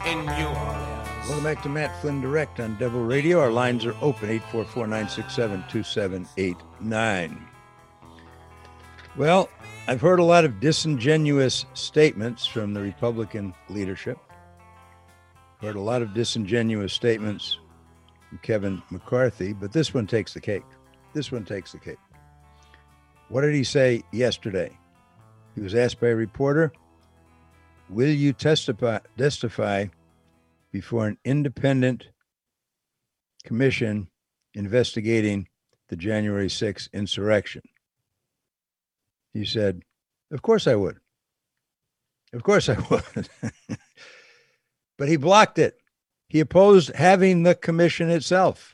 in New Orleans. Welcome back to Matt Flynn Direct on Devil Radio. Our lines are open, 844-967-2789. Well, I've heard a lot of disingenuous statements from the Republican leadership. Heard a lot of disingenuous statements from Kevin McCarthy, but this one takes the cake. This one takes the cake. What did he say yesterday? He was asked by a reporter, will you testify before an independent commission investigating the January 6th insurrection? He said, of course I would. Of course I would. But he blocked it. He opposed having the commission itself.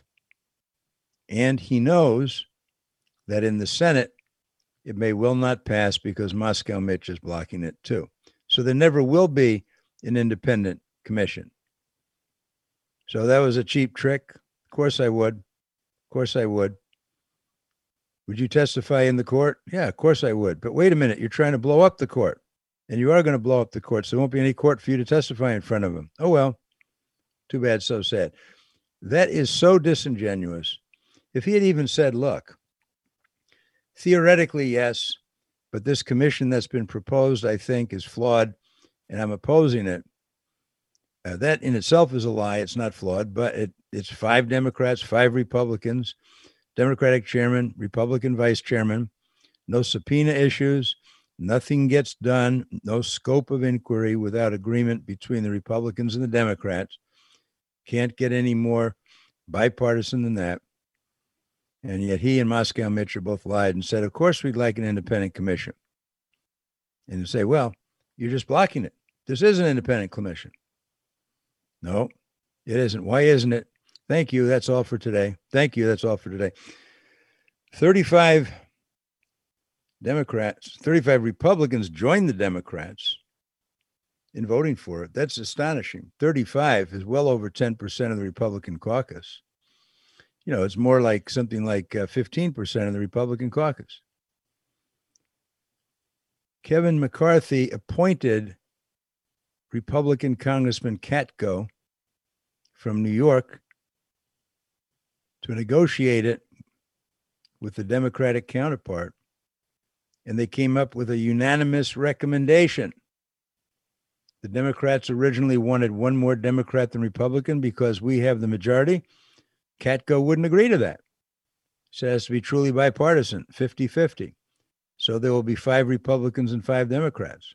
And he knows that in the Senate, it may well not pass because Moscow Mitch is blocking it too. So there never will be an independent commission. So that was a cheap trick. Of course I would. Of course I would. Would you testify in the court? Yeah, of course I would. But wait a minute, you're trying to blow up the court. And you are going to blow up the court, so there won't be any court for you to testify in front of them. Oh, well, too bad, so sad. That is so disingenuous. If he had even said, look, theoretically, yes, but this commission that's been proposed, I think, is flawed, and I'm opposing it. That in itself is a lie. It's not flawed, but it's 5 Democrats, 5 Republicans, Democratic chairman, Republican vice chairman, no subpoena issues, nothing gets done, no scope of inquiry without agreement between the Republicans and the Democrats. Can't get any more bipartisan than that. And yet he and Moscow Mitch are both lied and said, of course, we'd like an independent commission. And you say, well, you're just blocking it. This is an independent commission. No, it isn't. Why isn't it? Thank you. That's all for today. Thank you. That's all for today. 35 Republicans joined the Democrats in voting for it. That's astonishing. 35 is well over 10% of the Republican caucus. You know, it's more like something like 15% of the Republican caucus. Kevin McCarthy appointed Republican Congressman Katko from New York to negotiate it with the Democratic counterpart, and they came up with a unanimous recommendation. The Democrats originally wanted one more Democrat than Republican because we have the majority. Katko wouldn't agree to that. So it has to be truly bipartisan, 50-50. So there will be 5 Republicans and 5 Democrats.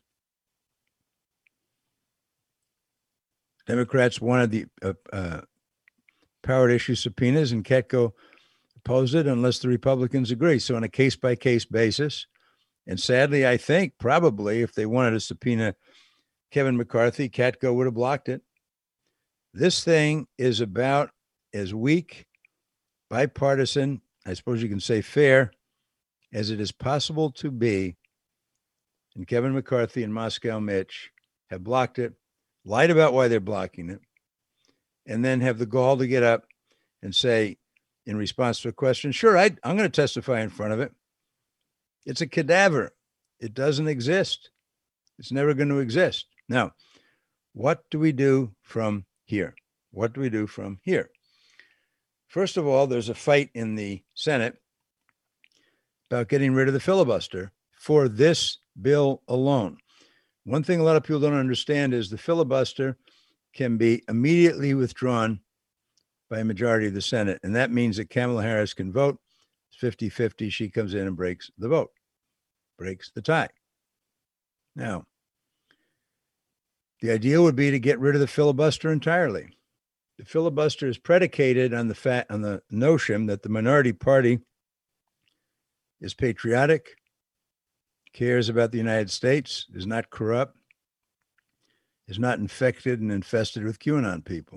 Democrats wanted the power to issue subpoenas, and Katko opposed it unless the Republicans agree. So on a case-by-case basis, and sadly, I think probably if they wanted to subpoena Kevin McCarthy, Katko would have blocked it. This thing is about as weak, bipartisan, I suppose you can say fair, as it is possible to be. And Kevin McCarthy and Moscow Mitch have blocked it, lied about why they're blocking it, and then have the gall to get up and say, in response to a question, sure, I'm going to testify in front of it. It's a cadaver. It doesn't exist. It's never going to exist. Now, what do we do from here? What do we do from here? First of all, there's a fight in the Senate about getting rid of the filibuster for this bill alone. One thing a lot of people don't understand is the filibuster can be immediately withdrawn by a majority of the Senate. And that means that Kamala Harris can vote. It's 50-50. She comes in and breaks the vote, breaks the tie. Now, the idea would be to get rid of the filibuster entirely. The filibuster is predicated on the notion that the minority party is patriotic, cares about the United States, is not corrupt, is not infected and infested with QAnon people.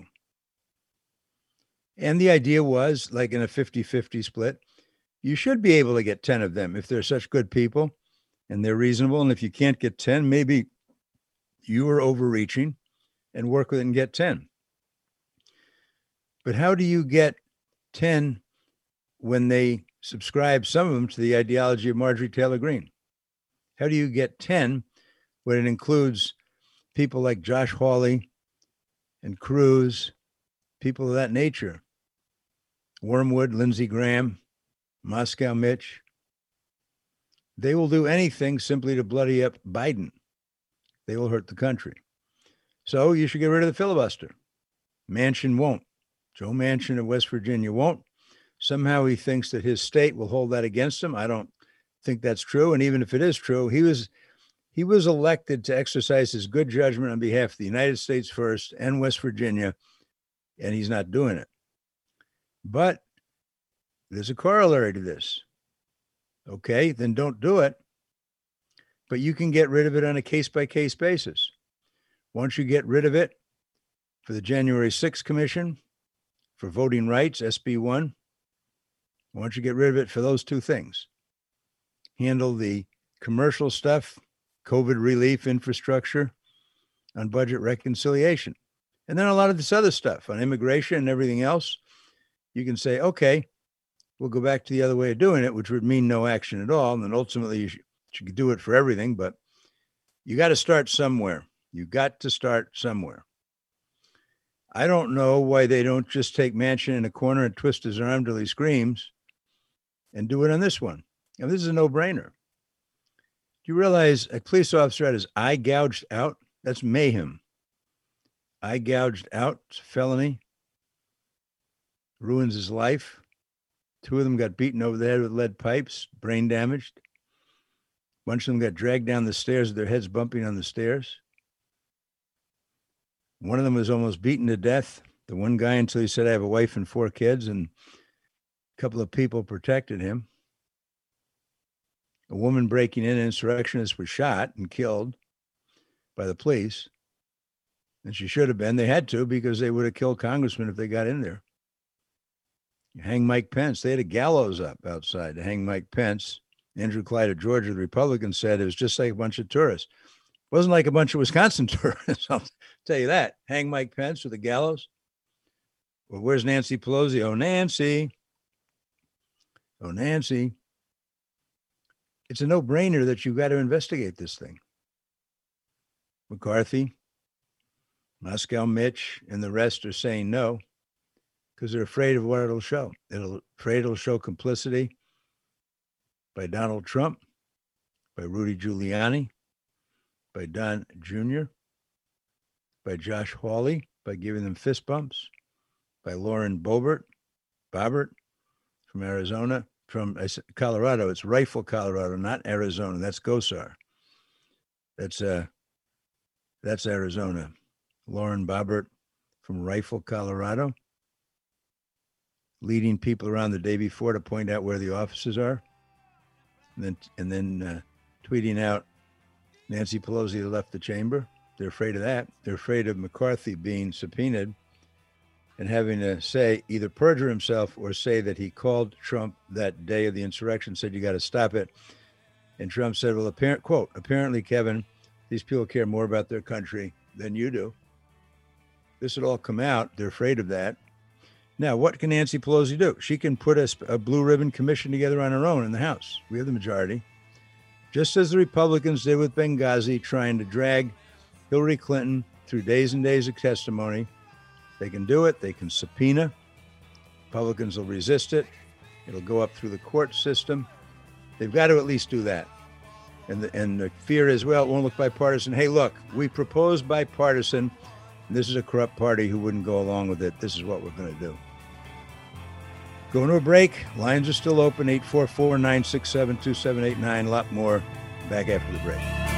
And the idea was, like in a 50-50 split, you should be able to get 10 of them if they're such good people and they're reasonable. And if you can't get 10, maybe you are overreaching and work with it and get 10. But how do you get 10 when they subscribe, some of them, to the ideology of Marjorie Taylor Greene? How do you get 10 when it includes people like Josh Hawley and Cruz, people of that nature, Wormwood, Lindsey Graham, Moscow Mitch, they will do anything simply to bloody up Biden. They will hurt the country. So you should get rid of the filibuster. Manchin won't. Joe Manchin of West Virginia won't. Somehow he thinks that his state will hold that against him. I don't think that's true. And even if it is true, he was elected to exercise his good judgment on behalf of the United States first and West Virginia, and he's not doing it. But there's a corollary to this. Okay, then don't do it. But you can get rid of it on a case-by-case basis. Once you get rid of it for the January 6th Commission, for voting rights, SB 1, once you get rid of it for those two things, handle the commercial stuff, COVID relief, infrastructure, on budget reconciliation. And then a lot of this other stuff on immigration and everything else, you can say, okay, we'll go back to the other way of doing it, which would mean no action at all. And then ultimately you should do it for everything, but you got to start somewhere. You got to start somewhere. I don't know why they don't just take Manchin in a corner and twist his arm till he screams and do it on this one. Now, this is a no-brainer. Do you realize a police officer had his eye gouged out? That's mayhem. Eye gouged out, it's a felony. Ruins his life. 2 of them got beaten over the head with lead pipes, brain damaged. A bunch of them got dragged down the stairs with their heads bumping on the stairs. One of them was almost beaten to death. The one guy, until he said, I have a wife and 4 kids, and a couple of people protected him. A woman breaking in, an insurrectionist, was shot and killed by the police. And she should have been. They had to, because they would have killed congressmen if they got in there. You hang Mike Pence. They had a gallows up outside to hang Mike Pence. Andrew Clyde of Georgia, the Republican, said it was just like a bunch of tourists. It wasn't like a bunch of Wisconsin tourists, I'll tell you that. Hang Mike Pence with a gallows. Well, where's Nancy Pelosi? Oh, Nancy. Oh, Nancy. It's a no-brainer that you've got to investigate this thing. McCarthy, Moscow Mitch, and the rest are saying no because they're afraid of what it'll show. Afraid it'll show complicity by Donald Trump, by Rudy Giuliani, by Don Jr., by Josh Hawley, by giving them fist bumps, by Lauren Boebert from Arizona, from Colorado. It's Rifle, Colorado, not Arizona. That's Gosar. That's Arizona. Lauren Boebert from Rifle, Colorado, leading people around the day before to point out where the offices are, and then tweeting out Nancy Pelosi left the chamber. They're afraid of that. They're afraid of McCarthy being subpoenaed and having to say, either perjure himself or say that he called Trump that day of the insurrection, said, you got to stop it. And Trump said, well, apparently, Kevin, these people care more about their country than you do. This would all come out. They're afraid of that. Now, what can Nancy Pelosi do? She can put a blue ribbon commission together on her own in the House. We have the majority. Just as the Republicans did with Benghazi, trying to drag Hillary Clinton through days and days of testimony. They can do it. They can subpoena. Republicans will resist it. It'll go up through the court system. They've got to at least do that. And the fear is, well, it won't look bipartisan. Hey, look, we propose bipartisan. This is a corrupt party who wouldn't go along with it. This is what we're going to do. Going to a break. Lines are still open, 844-967-2789. A lot more back after the break.